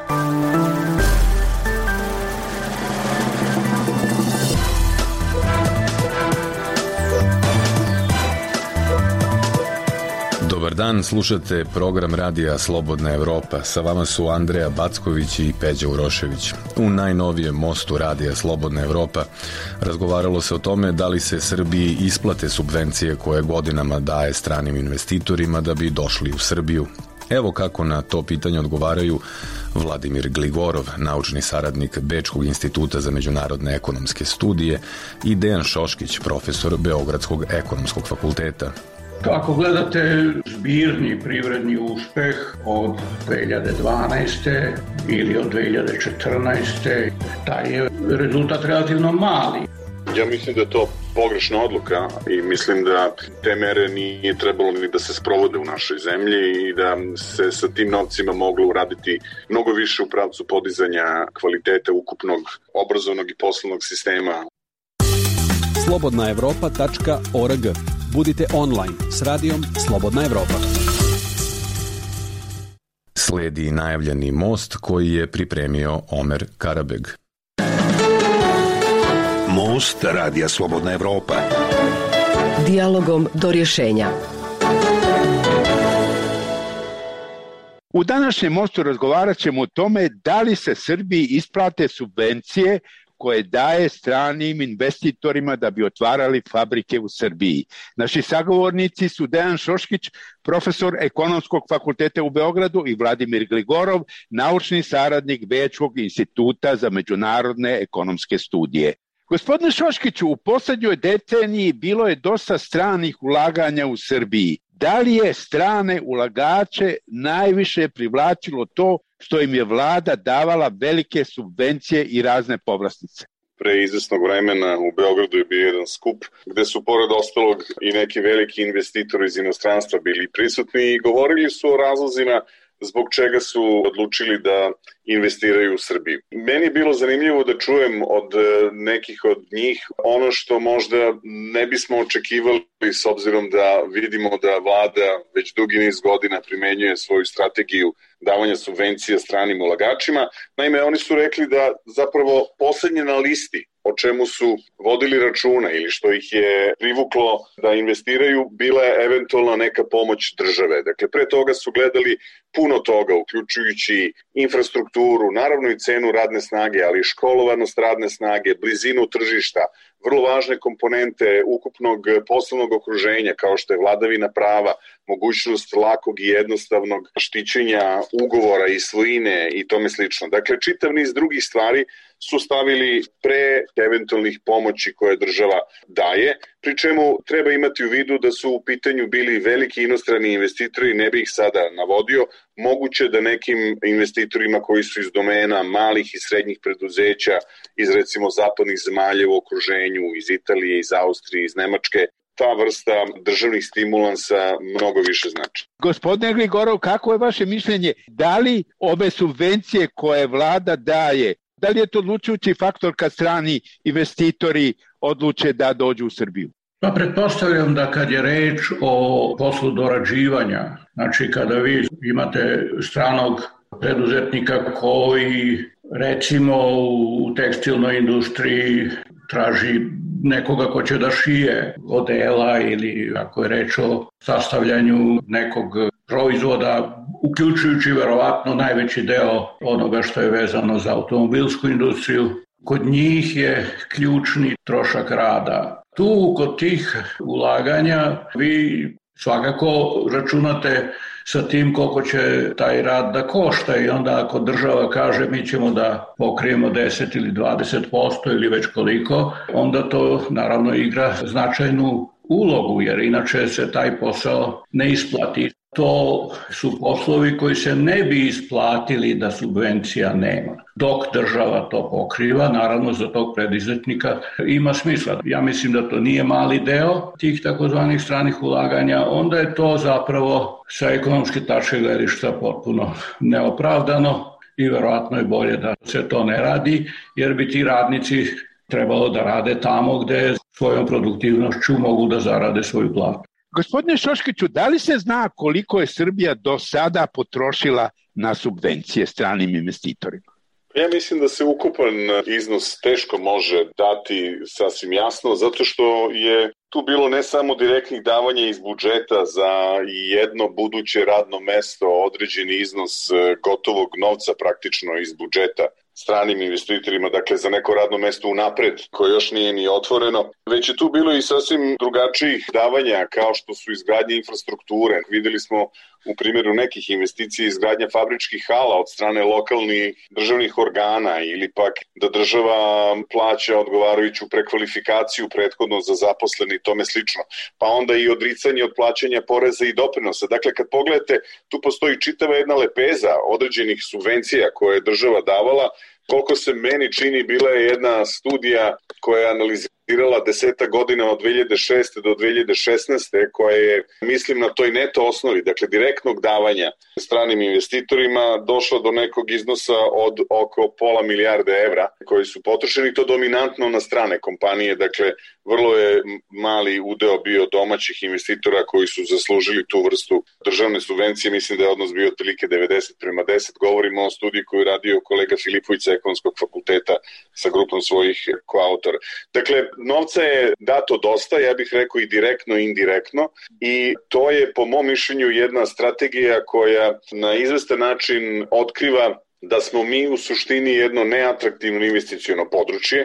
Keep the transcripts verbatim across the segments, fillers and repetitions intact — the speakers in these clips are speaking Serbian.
Dobar dan, slušate program radija Slobodna Evropa. Sa vama su Andreja Backović i Peđa Urošević. U najnovijem mostu radija Slobodna Evropa razgovaralo se o tome da li se Srbiji isplate subvencije koje godinama daje stranim investitorima da bi došli u Srbiju. Evo kako na to pitanje odgovaraju Vladimir Gligorov, naučni saradnik Bečkog instituta za međunarodne ekonomske studije, i Dejan Šoškić, profesor Beogradskog ekonomskog fakulteta. Ako gledate zbirni privredni uspeh od dve hiljade dvanaeste ili od dve hiljade četrnaeste, taj je rezultat relativno mali. Ja mislim da je to pogrešna odluka i mislim da te mere nije trebalo ni da se sprovode u našoj zemlji i da se sa tim novcima moglo uraditi mnogo više u pravcu podizanja kvaliteta ukupnog obrazovnog i poslovnog sistema. slobodna evropa tačka org. Budite online s radijom Slobodna Evropa. Sledi najavljeni most koji je pripremio Omer Karabeg. Most radija Slobodna Evropa. Dijalogom do rješenja. U današnjem mostu razgovarat ćemo o tome da li se Srbiji isplate subvencije koje daje stranim investitorima da bi otvarali fabrike u Srbiji. Naši sagovornici su Dejan Šoškić, profesor Ekonomskog fakulteta u Beogradu, i Vladimir Gligorov, naučni saradnik Bečkog instituta za međunarodne ekonomske studije. Gospodine Šoškiću, u poslednjoj deceniji bilo je dosta stranih ulaganja u Srbiji. Da li je strane ulagače najviše privlačilo to što im je vlada davala velike subvencije i razne povlastice? Pre izvesnog vremena u Beogradu je bio jedan skup gde su pored ostalog i neki veliki investitori iz inostranstva bili prisutni i govorili su o razlozima zbog čega su odlučili da investiraju u Srbiju. Meni je bilo zanimljivo da čujem od nekih od njih ono što možda ne bismo očekivali s obzirom da vidimo da vlada već dugi niz godina primenjuje svoju strategiju davanja subvencija stranim ulagačima. Naime, oni su rekli da zapravo poslednje na listi o čemu su vodili računa ili što ih je privuklo da investiraju bila je eventualno neka pomoć države. Dakle, pre toga su gledali puno toga, uključujući infrastrukturu, naravno i cenu radne snage, ali i školovanost radne snage, blizinu tržišta, vrlo važne komponente ukupnog poslovnog okruženja kao što je vladavina prava, mogućnost lakog i jednostavnog štićenja ugovora i svojine i tome slično. Dakle, čitav niz drugih stvari su stavili pre eventualnih pomoći koje država daje, pri čemu treba imati u vidu da su u pitanju bili veliki inostrani investitori, ne bih ih sada navodio, moguće da nekim investitorima koji su iz domena malih i srednjih preduzeća, iz recimo zapadnih zemalja u okruženju, iz Italije, iz Austrije, iz Nemačke, ta vrsta državnih stimulansa mnogo više znači. Gospodine Gligorov, kako je vaše mišljenje? Da li ove subvencije koje vlada daje, da li je to odlučujući faktor kad strani investitori odluče da dođu u Srbiju? Pa pretpostavljam da kad je reč o poslu dorađivanja, znači kada vi imate stranog preduzetnika koji recimo u tekstilnoj industriji traži nekoga ko će da šije odela ili ako je reč o sastavljanju nekog proizvoda, uključujući verovatno najveći deo onoga što je vezano za automobilsku industriju, kod njih je ključni trošak rada. Tu kod tih ulaganja vi svakako računate sa tim koliko će taj rad da košta i onda ako država kaže mi ćemo da pokrijemo deset ili dvadeset posto ili već koliko, onda to naravno igra značajnu ulogu jer inače se taj posao ne isplati. To su poslovi koji se ne bi isplatili da subvencija nema. Dok država to pokriva, naravno za tog preduzetnika ima smisla. Ja mislim da to nije mali deo tih takozvanih stranih ulaganja, onda je to zapravo sa ekonomske tačke gledišta potpuno neopravdano i verovatno je bolje da se to ne radi, jer bi ti radnici trebalo da rade tamo gde svojom produktivnošću mogu da zarade svoju platu. Gospodine Šoškiću, da li se zna koliko je Srbija do sada potrošila na subvencije stranim investitorima? Ja mislim da se ukupan iznos teško može dati sasvim jasno, zato što je tu bilo ne samo direktnih davanja iz budžeta za jedno buduće radno mesto, određeni iznos gotovog novca praktično iz budžeta stranim investitorima, dakle za neko radno mesto unapred koje još nije ni otvoreno, već je tu bilo i sasvim drugačijih davanja kao što su izgradnje infrastrukture. Videli smo u primjeru nekih investicija izgradnja fabričkih hala od strane lokalnih državnih organa ili pak da država plaća odgovarajuću prekvalifikaciju prethodno za zaposleni i tome slično. Pa onda i odricanje od plaćanja poreza i doprinosa. Dakle, kad pogledate, tu postoji čitava jedna lepeza određenih subvencija koje je država davala. Koliko se meni čini, bila je jedna studija koja je analizirala deseta godina od dve hiljade šeste do dve hiljade šesnaeste koja je, mislim, na toj neto osnovi, dakle direktnog davanja stranim investitorima došla do nekog iznosa od oko pola milijarde evra koji su potrošeni, to dominantno na strane kompanije, dakle vrlo je mali udeo bio domaćih investitora koji su zaslužili tu vrstu državne subvencije, mislim da je odnos bio otprilike devedeset prema deset, govorimo o studiji koju je radio kolega Filipović sa Ekonomskog fakulteta sa grupom svojih koautora. Dakle, novca je dato dosta, ja bih rekao i direktno i indirektno, i to je po mom mišljenju jedna strategija koja na izvestan način otkriva da smo mi u suštini jedno neatraktivno investiciono područje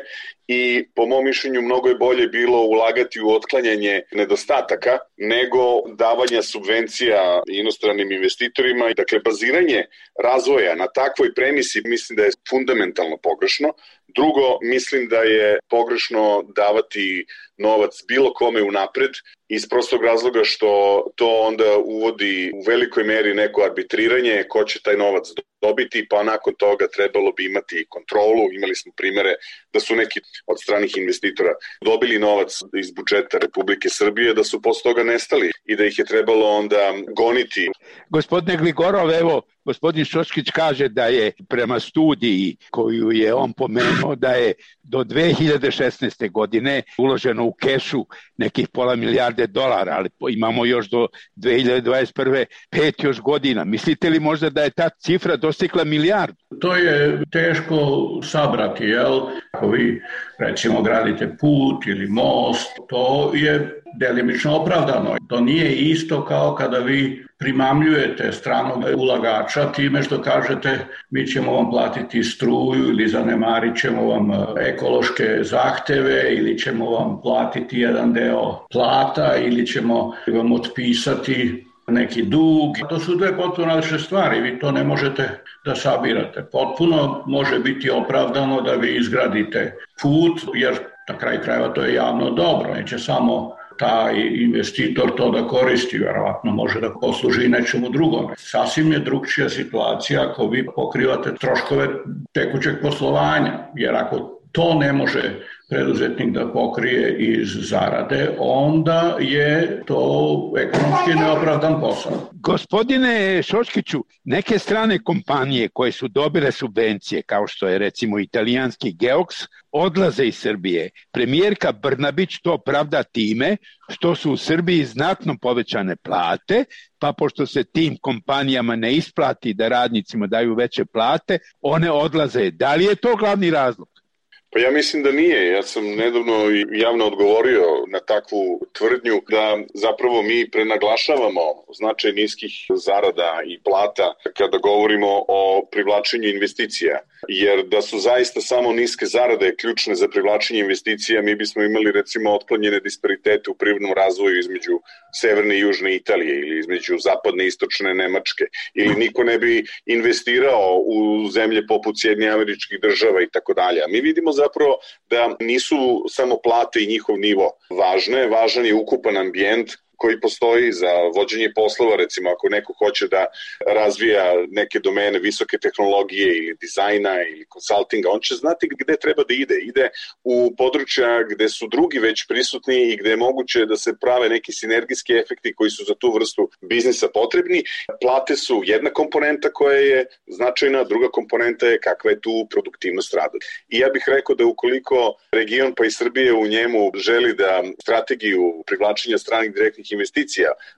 i po mom mišljenju mnogo je bolje bilo ulagati u otklanjanje nedostataka nego davanja subvencija inostranim investitorima. Dakle, baziranje razvoja na takvoj premisi mislim da je fundamentalno pogrešno. Drugo, mislim da je pogrešno davati novac bilo kome unapred iz prostog razloga što to onda uvodi u velikoj meri neko arbitriranje ko će taj novac dobiti, pa nakon toga trebalo bi imati kontrolu. Imali smo primere da su neki od stranih investitora dobili novac iz budžeta Republike Srbije, da su posle toga nestali i da ih je trebalo onda goniti. Gospodine Gligorov, evo, gospodin Šoškić kaže da je prema studiji koju je on pomenuo da je do dve hiljade šesnaeste. godine uloženo u kešu nekih pola milijarde dolara, ali imamo još do dve hiljade dvadeset prve. pet još godina. Mislite li možda da je ta cifra dostigla milijardu? To je teško sabrati, jel? Ako vi recimo gradite put ili most, to je delimično opravdano. To nije isto kao kada vi primamljujete stranog ulagača time što kažete mi ćemo vam platiti struju ili zanemarit ćemo vam ekološke zahteve ili ćemo vam platiti jedan deo plata ili ćemo vam otpisati neki dug. To su dve potpuno različite stvari, vi to ne možete da sabirate. Potpuno može biti opravdano da vi izgradite put, jer na kraju krajeva to je javno dobro, neće samo taj investitor to da koristi, verovatno može da posluži nečemu drugome. Sasvim je drugčija situacija ako vi pokrivate troškove tekućeg poslovanja, jer ako to ne može preduzetnik da pokrije iz zarade, onda je to ekonomski neopravdan posao. Gospodine Šoškiću, neke strane kompanije koje su dobile subvencije, kao što je recimo italijanski Geox, odlaze iz Srbije. Premijerka Brnabić to pravda time što su u Srbiji znatno povećane plate, pa pošto se tim kompanijama ne isplati da radnicima daju veće plate, one odlaze. Da li je to glavni razlog? Pa ja mislim da nije. Ja sam nedavno javno odgovorio na takvu tvrdnju da zapravo mi prenaglašavamo značaj niskih zarada i plata kada govorimo o privlačenju investicija. Jer da su zaista samo niske zarade ključne za privlačenje investicija, mi bismo imali recimo otklonjene disparitete u privrednom razvoju između severne i južne Italije ili između zapadne i istočne Nemačke. Ili niko ne bi investirao u zemlje poput Sjedinjenih Američkih Država i tako dalje. A mi vidimo zapravo da nisu samo plate i njihov nivo važne, važan je ukupan ambijent koji postoji za vođenje poslova, recimo ako neko hoće da razvija neke domene visoke tehnologije ili dizajna ili konsultinga, on će znati gde treba da ide. Ide u područja gde su drugi već prisutni i gde je moguće da se prave neki sinergijski efekti koji su za tu vrstu biznisa potrebni. Plate su jedna komponenta koja je značajna, druga komponenta je kakva je tu produktivnost rada. I ja bih rekao da ukoliko region pa i Srbije u njemu želi da strategiju privlačenja stranih direktnih investicija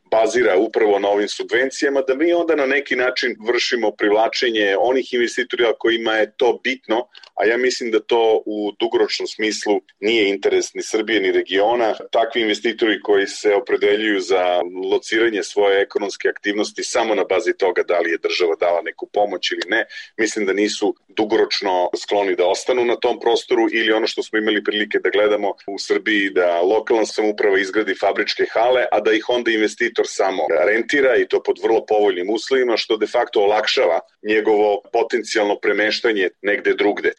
bazira upravo na ovim subvencijama, da mi onda na neki način vršimo privlačenje onih investitora kojima je to bitno, a ja mislim da to u dugoročnom smislu nije interes ni Srbije ni regiona. Takvi investitori koji se opredeljuju za lociranje svoje ekonomske aktivnosti samo na bazi toga da li je država dala neku pomoć ili ne, mislim da nisu dugoročno skloni da ostanu na tom prostoru, ili ono što smo imali prilike da gledamo u Srbiji, da lokalna samouprava izgradi fabričke hale, a da ih onda investitor samo rentira i to pod vrlo povoljnim uslovima, što de facto olakšava njegovo potencijalno premeštanje negde drugde.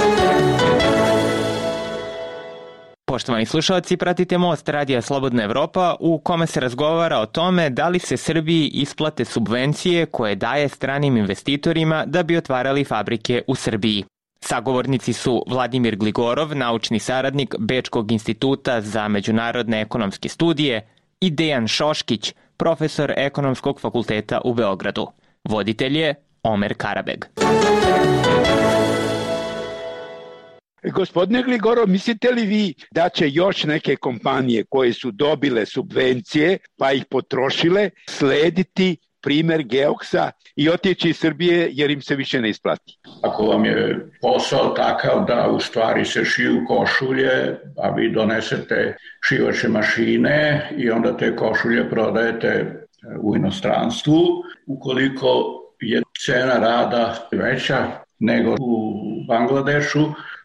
Poštovani slušalci, pratite Most Radija Slobodna Evropa u kome se razgovara o tome da li se Srbiji isplate subvencije koje daje stranim investitorima da bi otvarali fabrike u Srbiji. Sagovornici su Vladimir Gligorov, naučni saradnik Bečkog instituta za međunarodne ekonomske studije, i Dejan Šoškić, profesor Ekonomskog fakulteta u Beogradu. Voditelj je Omer Karabeg. Gospodine Gligorov, mislite li vi da će još neke kompanije koje su dobile subvencije pa ih potrošile slediti primer Geoksa i otići iz Srbije jer im se više ne isplati? Ako vam je posao takav da u stvari se šiju košulje, a vi donesete šivače mašine i onda te košulje prodajete u inostranstvu, ukoliko je cena rada veća nego u Bangladešu,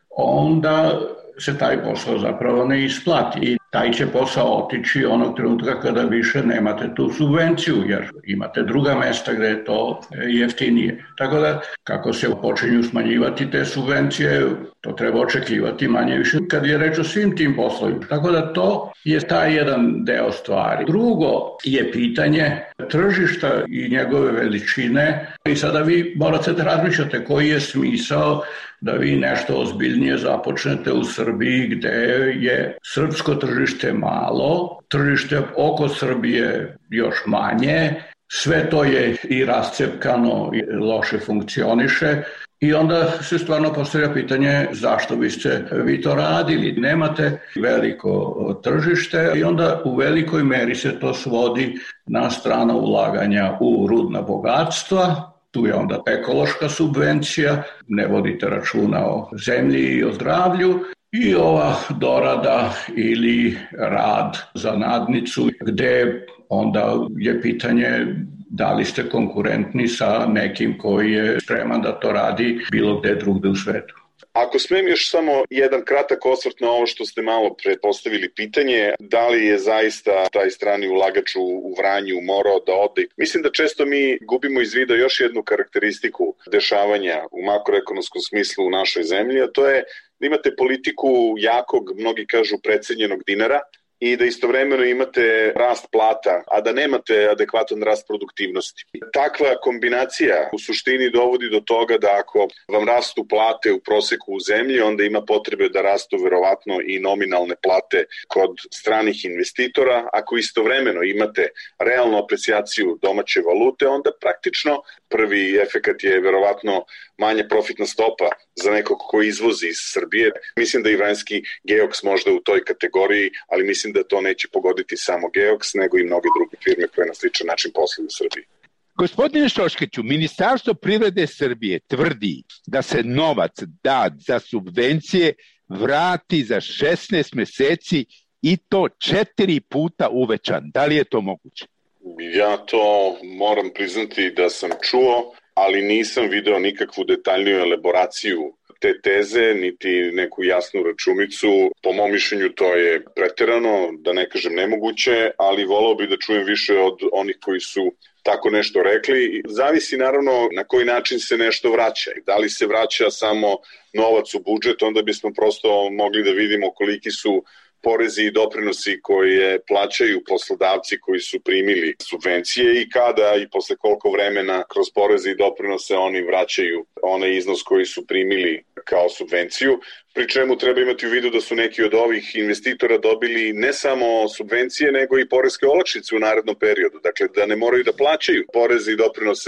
onda se taj posao zapravo ne isplati i taj će posao otići onog trenutka kada više nemate tu subvenciju, jer imate druga mesta gde je to jeftinije. Tako da, kako se počinju smanjivati te subvencije, to treba očekivati manje više kad je reč o svim tim poslovima. Tako da to je taj jedan deo stvari. Drugo je pitanje tržišta i njegove veličine i sada vi morate da razmišljate koji je smisao da vi nešto ozbiljnije započnete u Srbiji gde je srpsko tržište malo, tržište oko Srbije još manje, sve to je i rascepkano i loše funkcioniše i onda se stvarno postavlja pitanje zašto biste vi to radili. Nemate veliko tržište i onda u velikoj meri se to svodi na strana ulaganja u rudna bogatstva. Tu je onda ekološka subvencija, ne vodite računa o zemlji i o zdravlju, i ova dorada ili rad za nadnicu, gde onda je pitanje da li ste konkurentni sa nekim koji je spreman da to radi bilo gde drugde u svetu. Ako smem još samo jedan kratak osvrt na ovo što ste malo pre postavili pitanje, da li je zaista taj strani ulagač u Vranju morao da ode. Mislim da često mi gubimo iz vida još jednu karakteristiku dešavanja u makroekonomskom smislu u našoj zemlji, a to je da imate politiku jakog, mnogi kažu precenjenog dinara, i da istovremeno imate rast plata, a da nemate adekvatan rast produktivnosti. Takva kombinacija u suštini dovodi do toga da ako vam rastu plate u proseku u zemlji, onda ima potrebe da rastu verovatno i nominalne plate kod stranih investitora. Ako istovremeno imate realnu aprecijaciju domaće valute, onda praktično prvi efekat je verovatno manja profitna stopa za nekog ko izvozi iz Srbije. Mislim da i vranjski Geoks možda u toj kategoriji, ali mislim da to neće pogoditi samo Geoks, nego i mnoge druge firme koje na sličan način posluju u Srbiji. Gospodine Šoškiću, Ministarstvo privrede Srbije tvrdi da se novac dat za subvencije vrati za šesnaest meseci i to četiri puta uvećan. Da li je to moguće? Ja to moram priznati da sam čuo, ali nisam video nikakvu detaljniju elaboraciju te teze, niti neku jasnu računicu. Po mom mišljenju to je preterano, da ne kažem nemoguće, ali volao bih da čujem više od onih koji su tako nešto rekli. Zavisi naravno na koji način se nešto vraća. Da li se vraća samo novac u budžet, onda bismo prosto mogli da vidimo koliki su porezi i doprinosi koje plaćaju poslodavci koji su primili subvencije i kada i posle koliko vremena kroz poreze i doprinose oni vraćaju onaj iznos koji su primili kao subvenciju. Pri čemu treba imati u vidu da su neki od ovih investitora dobili ne samo subvencije, nego i poreske olakšice u narednom periodu. Dakle, da ne moraju da plaćaju poreze i doprinose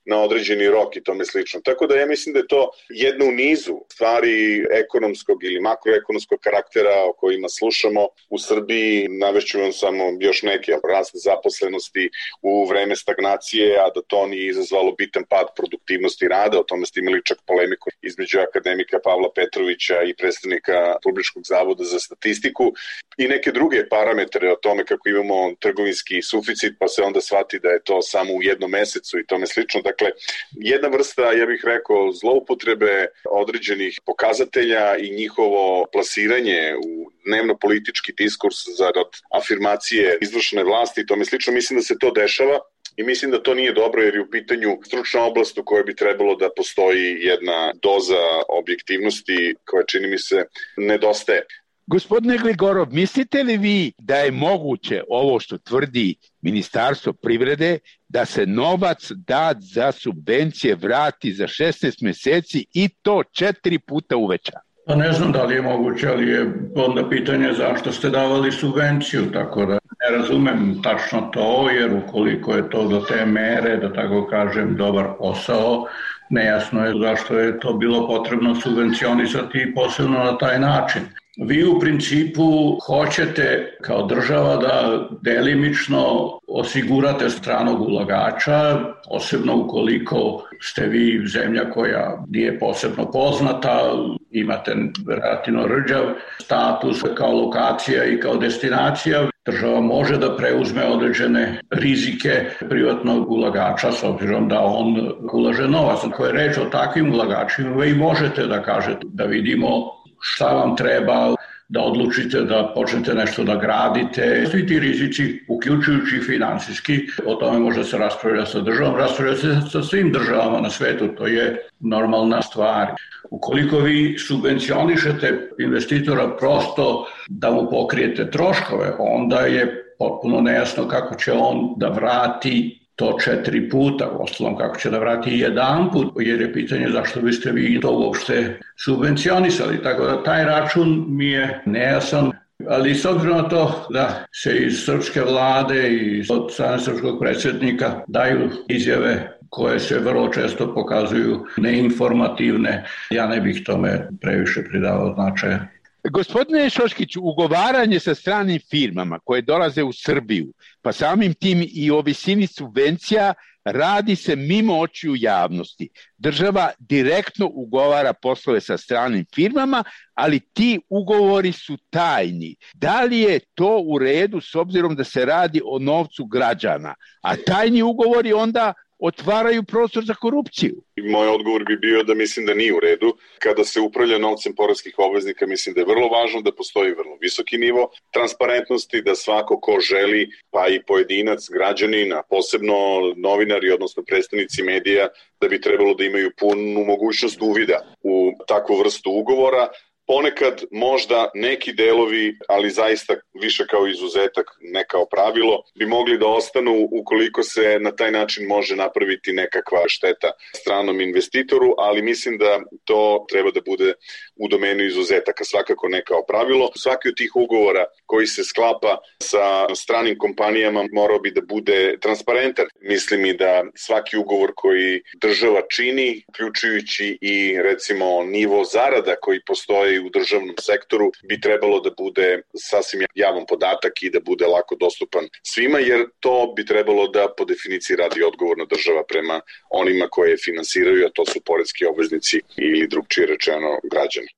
na određeni rok i tome slično. Tako da ja mislim da je to jedna u nizu stvari ekonomskog ili makroekonomskog karaktera o kojima slušamo u Srbiji. Navešću vam samo još neke, rast zaposlenosti u vreme stagnacije, a da to nije izazvalo bitan pad produktivnosti rada. O tome ste imali čak polemiku između akademika Pavla Petrovića i predstavnika Republičkog zavoda za statistiku i neke druge parametre o tome kako imamo trgovinski suficit, pa se onda shvati da je to samo u jednom mesecu i tome slično. Dakle, jedna vrsta, ja bih rekao, zloupotrebe određenih pokazatelja i njihovo plasiranje u dnevno-politički diskurs zarad afirmacije izvršne vlasti i tome slično. Mislim da se to dešava i mislim da to nije dobro jer je u pitanju stručna oblast u kojoj bi trebalo da postoji jedna doza objektivnosti koja, čini mi se, nedostaje. Gospodine Gligorov, mislite li vi da je moguće ovo što tvrdi Ministarstvo privrede, da se novac dat za subvencije vrati za šesnaest meseci i to četiri puta uveća? Pa ne znam da li je moguće, ali je onda pitanje zašto ste davali subvenciju, tako da ne razumem tačno to, jer ukoliko je to do te mere, da tako kažem, dobar posao, nejasno je zašto je to bilo potrebno subvencionisati posebno na taj način. Vi u principu hoćete kao država da delimično osigurate stranog ulagača, posebno ukoliko ste vi zemlja koja nije posebno poznata, imate relativno rđav status kao lokacija i kao destinacija. Država može da preuzme određene rizike privatnog ulagača s obzirom da on ulaže novac. Ako je reč o takvim ulagačima, vi možete da kažete da vidimo šta vam treba, da odlučite da počnete nešto da gradite. Svi ti rizici, uključujući finansijski, o tome može se raspravljati sa državom, raspravljati se sa svim državama na svetu, to je normalna stvar. Ukoliko vi subvencionišete investitora prosto da mu pokrijete troškove, onda je potpuno nejasno kako će on da vrati to četiri puta, uostalom kako će da vrati jedan put, jer je pitanje zašto biste vi to uopšte subvencionisali. Tako da taj račun mi je nejasan, ali s obzirom na to da se iz srpske vlade i od strane srpskog predsjednika daju izjave koje se vrlo često pokazuju neinformativne, ja ne bih tome previše pridavao značaja. Gospodine Šoškić, ugovaranje sa stranim firmama koje dolaze u Srbiju, pa samim tim i o visini subvencija, radi se mimo očiju javnosti. Država direktno ugovara poslove sa stranim firmama, ali ti ugovori su tajni. Da li je to u redu s obzirom da se radi o novcu građana? A tajni ugovori onda otvaraju prostor za korupciju. Moj odgovor bi bio da mislim da nije u redu. Kada se upravlja novcem poreskih obveznika, mislim da je vrlo važno da postoji vrlo visoki nivo transparentnosti, da svako ko želi, pa i pojedinac, građanin, a posebno novinari, odnosno predstavnici medija, da bi trebalo da imaju punu mogućnost uvida u takvu vrstu ugovora. Ponekad možda neki delovi, ali zaista više kao izuzetak, ne kao pravilo, bi mogli da ostanu ukoliko se na taj način može napraviti nekakva šteta stranom investitoru, ali mislim da to treba da bude u domenu izuzetaka, svakako ne kao pravilo. Svaki od tih ugovora koji se sklapa sa stranim kompanijama morao bi da bude transparentan. Mislim i da svaki ugovor koji država čini, uključujući i recimo nivo zarada koji postoje u državnom sektoru, bi trebalo da bude sasvim javan podatak i da bude lako dostupan svima, jer to bi trebalo da po definiciji radi odgovorna država prema onima koje finansiraju, a to su poreski obveznici ili drugčije rečeno građani.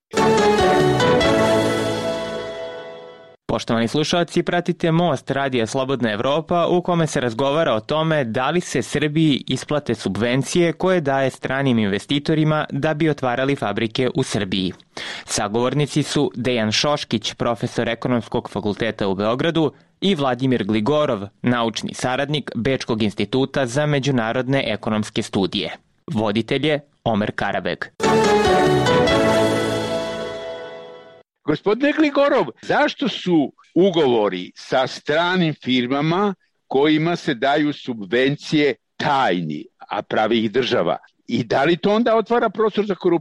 Poštovani slušalci, pratite Most Radija Slobodna Evropa u kome se razgovara o tome da li se Srbiji isplate subvencije koje daje stranim investitorima da bi otvarali fabrike u Srbiji. Sagovornici su Dejan Šoškić, profesor Ekonomskog fakulteta u Beogradu, i Vladimir Gligorov, naučni saradnik Bečkog instituta za međunarodne ekonomske studije. Voditelj je Omer Karabeg. Gospodine Gligorov, zašto su ugovori sa stranim firmama kojima se daju subvencije tajni, a pravi ih država? I da li to onda otvara prostor za korupciju?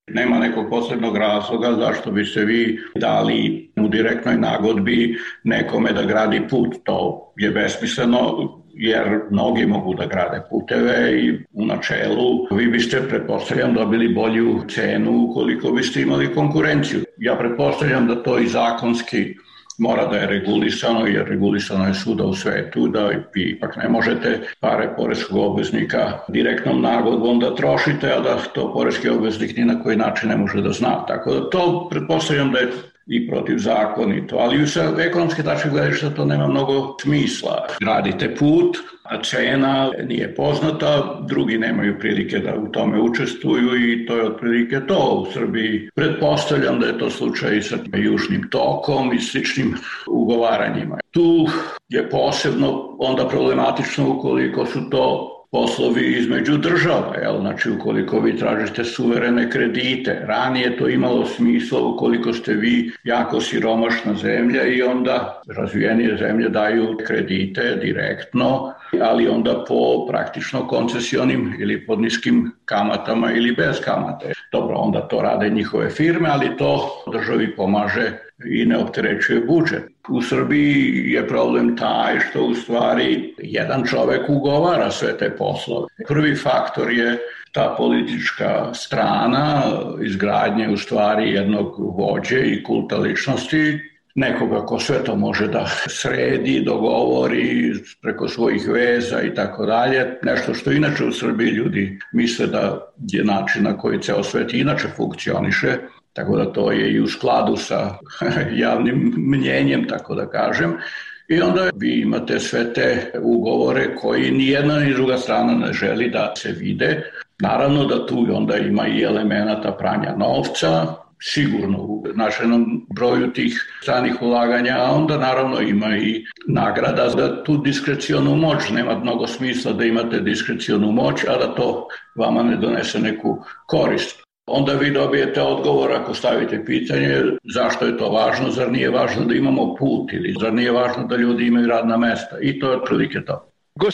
Nema nekog posebnog razloga zašto bi se vi dali u direktnoj nagodbi nekome da gradi put. To je besmisleno, jer mnogi mogu da grade puteve i u načelu vi biste, pretpostavljam, dobili bolju cenu ukoliko biste imali konkurenciju. Ja pretpostavljam da to i zakonski mora da je regulisano, jer regulisano je svuda u svetu, da vi ipak ne možete pare poreskog obveznika direktnom nagodbom da trošite, a da to poreski obveznik ni na koji način ne može da zna. Tako da to pretpostavljam da je i protivzakonito, ali sa ekonomske tačke gledišta to nema mnogo smisla. Gradite put, a cena nije poznata, drugi nemaju prilike da u tome učestvuju i to je otprilike to u Srbiji. Pretpostavljam da je to slučaj i sa južnim tokom i sličnim ugovaranjima. Tu je posebno onda problematično ukoliko su to poslovi između država, jel? Znači ukoliko vi tražite suverene kredite. Ranije to imalo smisla ukoliko ste vi jako siromašna zemlja i onda razvijenije zemlje daju kredite direktno, ali onda po praktično koncesionim ili pod niskim kamatama ili bez kamate. Dobro, onda to rade njihove firme, ali to državi pomaže i ne opterećuje budžet. U Srbiji je problem taj što u stvari jedan čovek ugovara sve te poslove. Prvi faktor je ta politička strana izgradnje u stvari jednog vođe i kulta ličnosti, nekoga ko sve to može da sredi, dogovori preko svojih veza i tako dalje. Nešto što inače u Srbiji ljudi misle da je način na koji ceo svet inače funkcioniše. Tako da to je i u skladu sa javnim mnjenjem, tako da kažem. I onda vi imate sve te ugovore koji ni jedna ni druga strana ne želi da se vide. Naravno da tu onda ima i elemenata pranja novca, sigurno u značajnom broju tih stranih ulaganja, a onda naravno ima i nagrada za tu diskrecionu moć. Nema mnogo smisla da imate diskrecionu moć, a da to vama ne donese neku korist. Onda vi dobijete odgovor ako stavite pitanje zašto je to važno, zar nije važno da imamo put ili zar nije važno da ljudi imaju radna mesta i to je otprilike to.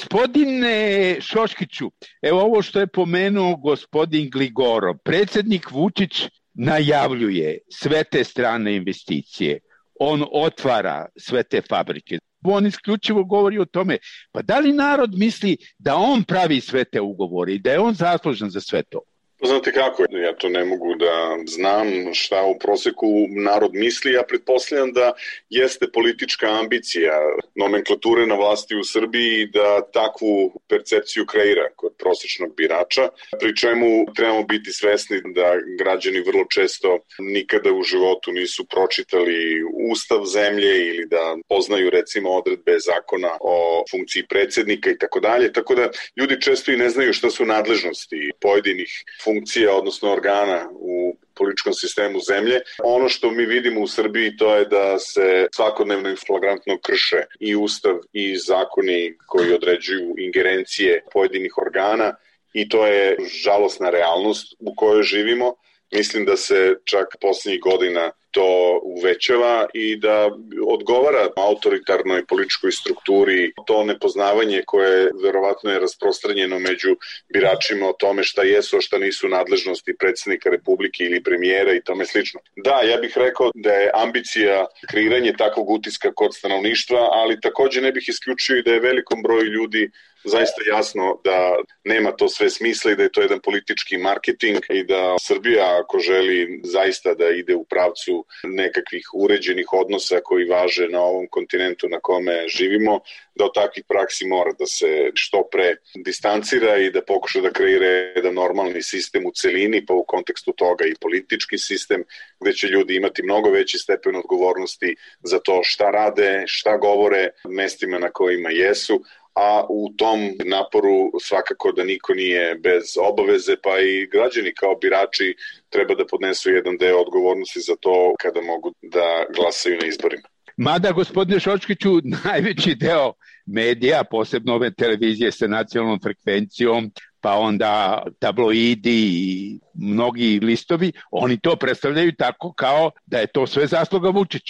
Gospodine Šoškiću, evo ovo što je pomenuo gospodin Gligorov, predsjednik Vučić najavljuje sve te strane investicije, on otvara sve te fabrike. On isključivo govori o tome, pa da li narod misli da on pravi sve te ugovore i da je on zaslužan za sve to? Znate kako, ja to ne mogu da znam šta u proseku narod misli, ja pretpostavljam da jeste politička ambicija nomenklature na vlasti u Srbiji da takvu percepciju kreira kod prosečnog birača, pri čemu trebamo biti svesni da građani vrlo često nikada u životu nisu pročitali ustav zemlje ili da poznaju recimo odredbe zakona o funkciji predsjednika i tako dalje, tako da ljudi često i ne znaju šta su nadležnosti pojedinih funkcija funkcija, odnosno organa u političkom sistemu zemlje. Ono što mi vidimo u Srbiji to je da se svakodnevno i flagrantno krše i ustav i zakoni koji određuju ingerencije pojedinih organa i to je žalosna realnost u kojoj živimo. Mislim da se čak poslednjih godina to uvećava i da odgovara autoritarnoj političkoj strukturi to nepoznavanje koje verovatno je rasprostranjeno među biračima o tome šta jesu, a šta nisu nadležnosti predsjednika Republike ili premijera i tome slično. Da, ja bih rekao da je ambicija kreiranje takvog utiska kod stanovništva, ali takođe ne bih isključio i da je velikom broju ljudi zaista jasno da nema to sve smisla i da je to jedan politički marketing i da Srbija ako želi zaista da ide u pravcu nekakvih uređenih odnosa koji važe na ovom kontinentu na kome živimo, da od takvih praksi mora da se što pre distancira i da pokuša da kreira jedan normalni sistem u celini, pa u kontekstu toga i politički sistem, gde će ljudi imati mnogo veći stepen odgovornosti za to šta rade, šta govore, mestima na kojima jesu, a u tom naporu svakako da niko nije bez obaveze, pa i građani kao birači treba da podnesu jedan deo odgovornosti za to kada mogu da glasaju na izborima. Mada, gospodine Šoškiću, najveći deo medija, posebno ove televizije sa nacionalnom frekvencijom, pa onda tabloidi i mnogi listovi, oni to predstavljaju tako kao da je to sve zasluga Vučića.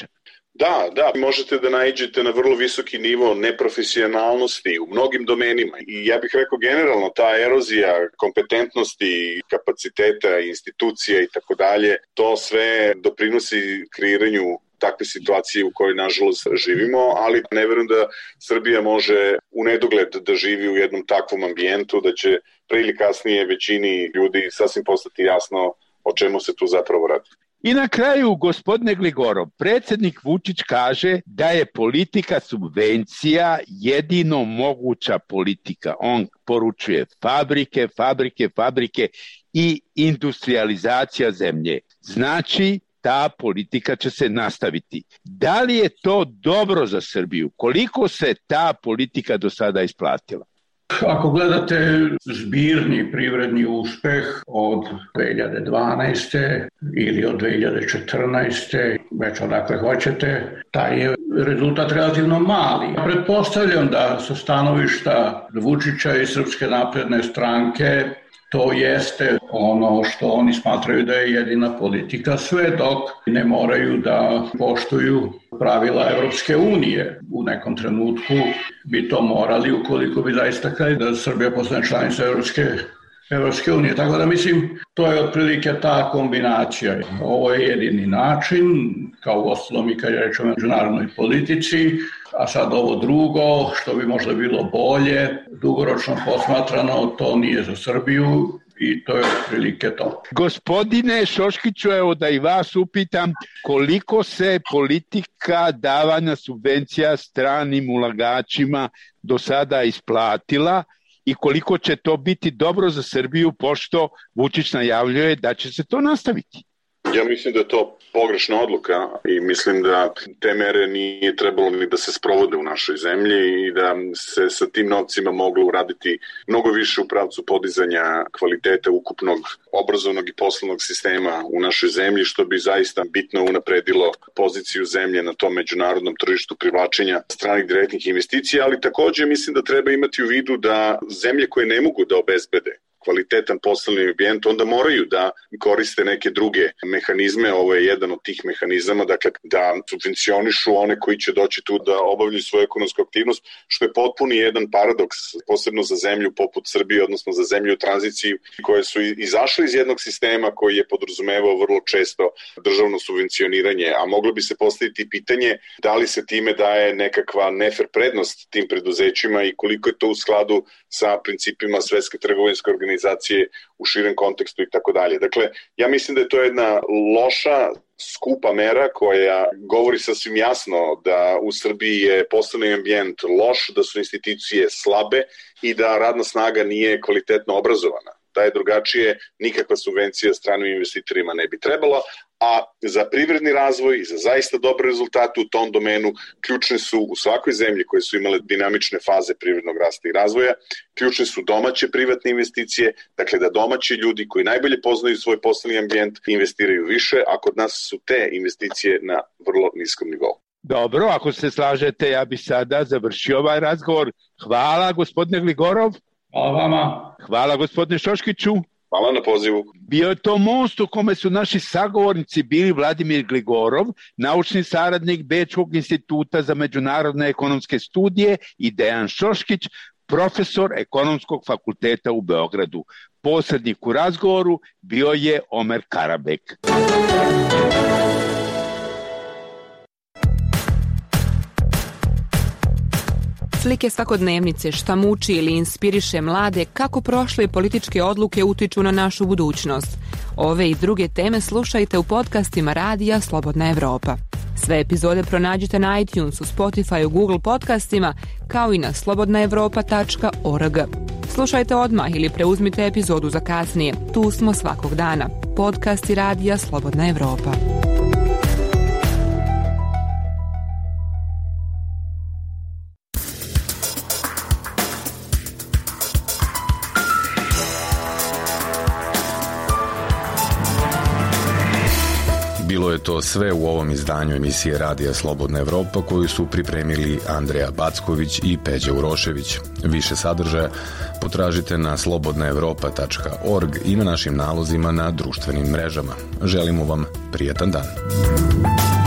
Da, da, možete da naiđete na vrlo visoki nivo neprofesionalnosti u mnogim domenima i ja bih rekao generalno ta erozija kompetentnosti, kapaciteta, institucija i tako dalje, to sve doprinosi kreiranju takve situacije u kojoj nažalost živimo, ali ne verujem da Srbija može u nedogled da živi u jednom takvom ambijentu, da će pre ili kasnije većini ljudi sasvim postati jasno o čemu se tu zapravo radi. I na kraju, gospodine Gligorov, predsjednik Vučić kaže da je politika subvencija jedino moguća politika. On poručuje fabrike, fabrike, fabrike i industrializacija zemlje. Znači, ta politika će se nastaviti. Da li je to dobro za Srbiju? Koliko se ta politika do sada isplatila? Ako gledate zbirni privredni uspeh od dve hiljade dvanaeste. ili od dve hiljade četrnaeste. već odakle hoćete, taj je rezultat relativno mali. Pretpostavljam da sa stanovišta Vučića i Srpske napredne stranke to jeste ono što oni smatraju da je jedina politika, sve dok ne moraju da poštuju pravila Evropske unije. U nekom trenutku bi to morali ukoliko bi zaista hteli da Srbija postane članica Evropske, Evropske unije. Tako da mislim, to je otprilike ta kombinacija. Ovo je jedini način, kao u ostalom i kad je reč o međunarodnoj politici, a sad ovo drugo, što bi možda bilo bolje, dugoročno posmatrano, to nije za Srbiju i to je otprilike to. Gospodine Šoškiću, evo da i vas upitam, koliko se politika davanja subvencija stranim ulagačima do sada isplatila i koliko će to biti dobro za Srbiju, pošto Vučić najavljuje da će se to nastaviti? Ja mislim da je to pogrešna odluka i mislim da te mere nije trebalo ni da se sprovode u našoj zemlji i da se sa tim novcima moglo uraditi mnogo više u pravcu podizanja kvaliteta ukupnog obrazovnog i poslovnog sistema u našoj zemlji, što bi zaista bitno unapredilo poziciju zemlje na tom međunarodnom tržištu privlačenja stranih direktnih investicija, ali takođe mislim da treba imati u vidu da zemlje koje ne mogu da obezbede kvalitetan poslovni ambijent, onda moraju da koriste neke druge mehanizme. Ovo je jedan od tih mehanizama, dakle da subvencionišu one koji će doći tu da obavljaju svoju ekonomsku aktivnost, što je potpuni jedan paradoks, posebno za zemlju poput Srbije, odnosno za zemlju u tranziciji, koje su izašle iz jednog sistema koji je podrazumevao vrlo često državno subvencioniranje, a moglo bi se postaviti pitanje da li se time daje nekakva nefer prednost tim preduzećima i koliko je to u skladu sa principima Svetske trgovinske organizacije u širem kontekstu i tako dalje. Dakle, ja mislim da je to jedna loša, skupa mera koja govori sasvim jasno da u Srbiji je poslovni ambijent loš, da su institucije slabe i da radna snaga nije kvalitetno obrazovana. Da je drugačije, nikakva subvencija stranim investitorima ne bi trebala, a za privredni razvoj i za zaista dobre rezultate u tom domenu ključne su u svakoj zemlji koje su imale dinamične faze privrednog rasta i razvoja, ključne su domaće privatne investicije, dakle da domaći ljudi koji najbolje poznaju svoj poslovni ambijent investiraju više, a kod nas su te investicije na vrlo niskom nivou. Dobro, ako se slažete, ja bih sada završio ovaj razgovor. Hvala, gospodine Gligorov. Hvala vama. Hvala, gospodine Šoškiću. Hvala na pozivu. Bio je to most u kome su naši sagovornici bili Vladimir Gligorov, naučni saradnik Bečkog instituta za međunarodne ekonomske studije, i Dejan Šoškić, profesor ekonomskog fakulteta u Beogradu. Posrednik u razgovoru bio je Omer Karabek. Slike svakodnevnice, šta muči ili inspiriše mlade, kako prošle političke odluke utiču na našu budućnost. Ove i druge teme slušajte u podcastima Radija Slobodna Evropa. Sve epizode pronađite na iTunesu, Spotify, Google podcastima, kao i na slobodna evropa tačka org. Slušajte odmah ili preuzmite epizodu za kasnije. Tu smo svakog dana. Podcasti Radija Slobodna Evropa. Bilo je to sve u ovom izdanju emisije Radija Slobodna Evropa koju su pripremili Andreja Backović i Peđa Urošević. Više sadržaja potražite na slobodna evropa tačka org i na našim nalozima na društvenim mrežama. Želimo vam prijatan dan.